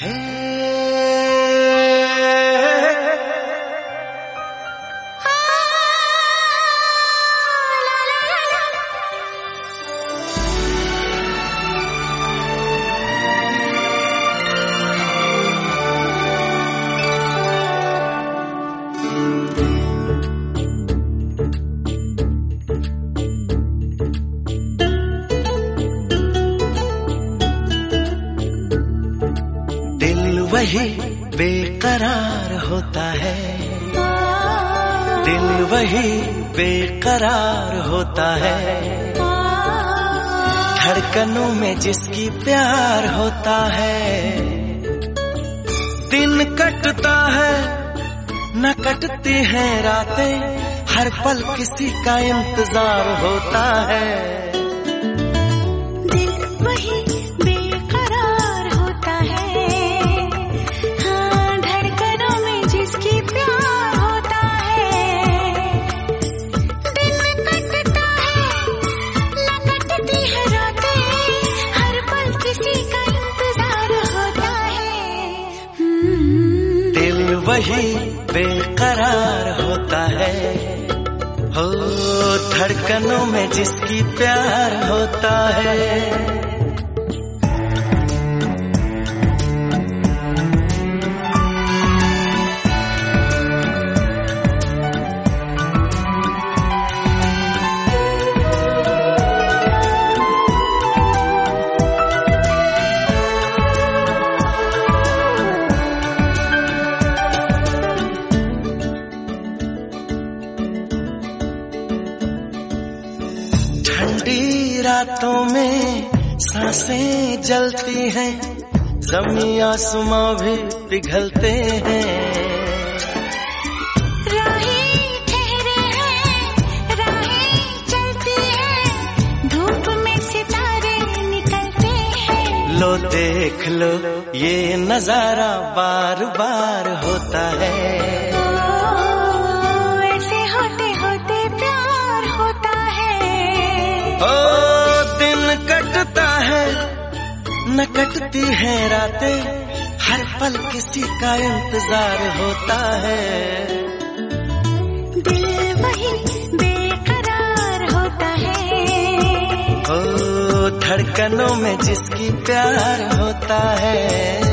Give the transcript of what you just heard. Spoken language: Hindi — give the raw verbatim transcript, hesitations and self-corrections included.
वही बेकरार होता है, दिल वही बेकरार होता है, धड़कनों में जिसकी प्यार होता है। दिन कटता है न कटती है रातें, हर पल किसी का इंतजार होता है। दिल वही वही बेकरार होता है, हो धड़कनों में जिसकी प्यार होता है। ठंडी रातों में सांसें जलती हैं, ज़मीं आसमां भी पिघलते हैं। राहें ठहरे हैं, राहें चलती हैं, धूप में सितारे निकलते हैं। लो देख लो ये नजारा बार बार होता है। ओ दिन कटता है न कटती है रातें, हर पल किसी का इंतजार होता है। दिल वही बेकरार होता है, ओ धड़कनों में जिसकी प्यार होता है।